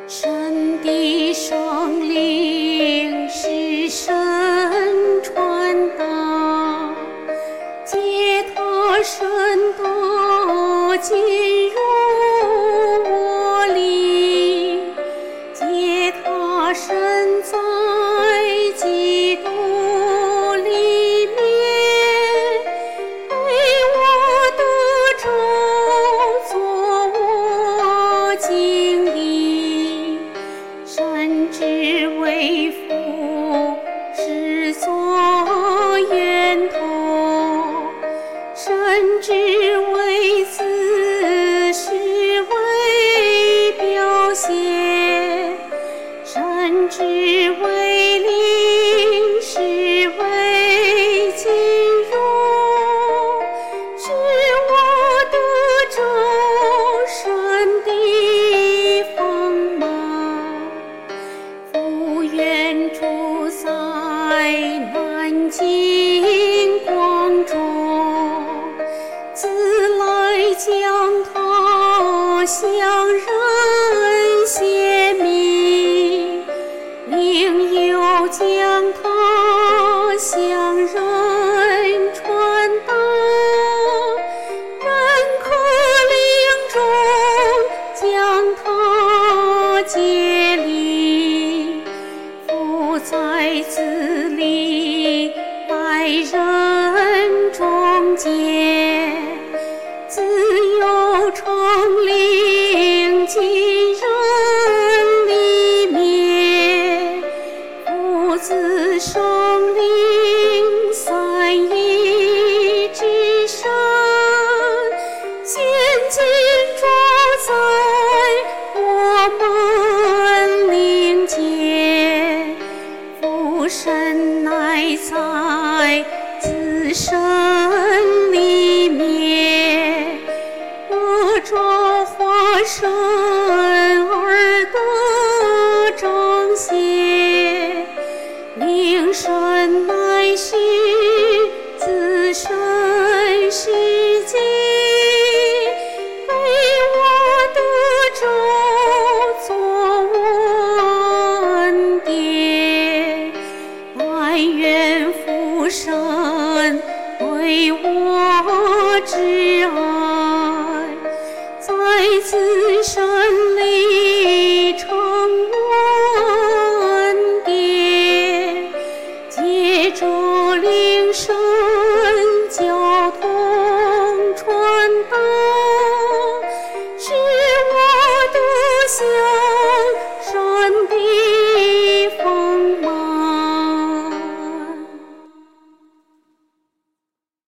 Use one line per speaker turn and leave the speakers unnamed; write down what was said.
神的圣灵是神传达，借他神的进入我里，借他神在基督里面，为我得着做我经历，甚至为父是作源头，甚至为子是为表现，甚至为灵是为进入，使我得着神的丰满。父愿住在南京光中，自来将他向人显明，另有将他向人传达，人可灵中将他接力，父在子里来人中间，自有成灵进人里面，父子圣灵三一之神，现今住在我们灵间，父神乃在子神里面，得着化身而得彰显，灵神乃是子神世界，为我得着做我恩典，但愿父神对我之爱，在子神里成我恩典，借着灵神交托